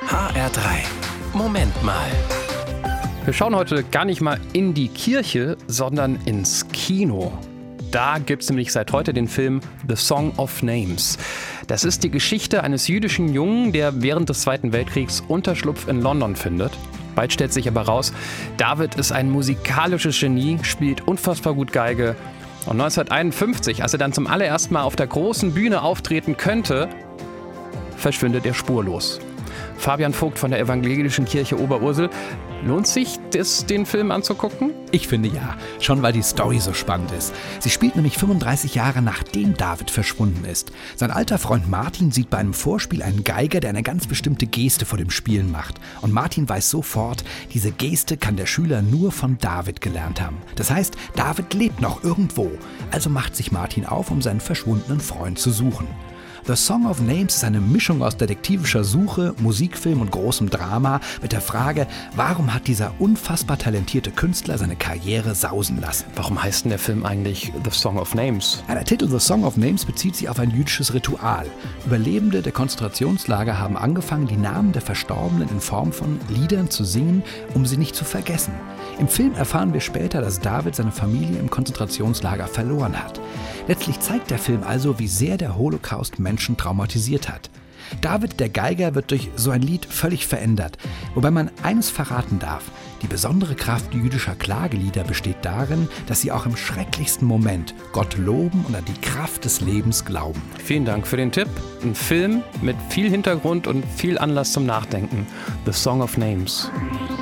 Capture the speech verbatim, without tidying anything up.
H R drei. Moment mal. Wir schauen heute gar nicht mal in die Kirche, sondern ins Kino. Da gibt es nämlich seit heute den Film The Song of Names. Das ist die Geschichte eines jüdischen Jungen, der während des Zweiten Weltkriegs Unterschlupf in London findet. Bald stellt sich aber raus, David ist ein musikalisches Genie, spielt unfassbar gut Geige. Und neunzehnhunderteinundfünfzig, als er dann zum allerersten Mal auf der großen Bühne auftreten könnte, verschwindet er spurlos. Fabian Vogt von der Evangelischen Kirche Oberursel. Lohnt sich das, den Film anzugucken? Ich finde ja, schon weil die Story so spannend ist. Sie spielt nämlich fünfunddreißig Jahre nachdem David verschwunden ist. Sein alter Freund Martin sieht bei einem Vorspiel einen Geiger, der eine ganz bestimmte Geste vor dem Spielen macht. Und Martin weiß sofort, diese Geste kann der Schüler nur von David gelernt haben. Das heißt, David lebt noch irgendwo. Also macht sich Martin auf, um seinen verschwundenen Freund zu suchen. The Song of Names ist eine Mischung aus detektivischer Suche, Musikfilm und großem Drama mit der Frage, warum hat dieser unfassbar talentierte Künstler seine Karriere sausen lassen? Warum heißt denn der Film eigentlich The Song of Names? Ja, der Titel The Song of Names bezieht sich auf ein jüdisches Ritual. Überlebende der Konzentrationslager haben angefangen, die Namen der Verstorbenen in Form von Liedern zu singen, um sie nicht zu vergessen. Im Film erfahren wir später, dass David seine Familie im Konzentrationslager verloren hat. Letztlich zeigt der Film also, wie sehr der Holocaust Menschen traumatisiert hat. David, der Geiger, wird durch so ein Lied völlig verändert. Wobei man eines verraten darf: Die besondere Kraft jüdischer Klagelieder besteht darin, dass sie auch im schrecklichsten Moment Gott loben und an die Kraft des Lebens glauben. Vielen Dank für den Tipp. Ein Film mit viel Hintergrund und viel Anlass zum Nachdenken. The Song of Names.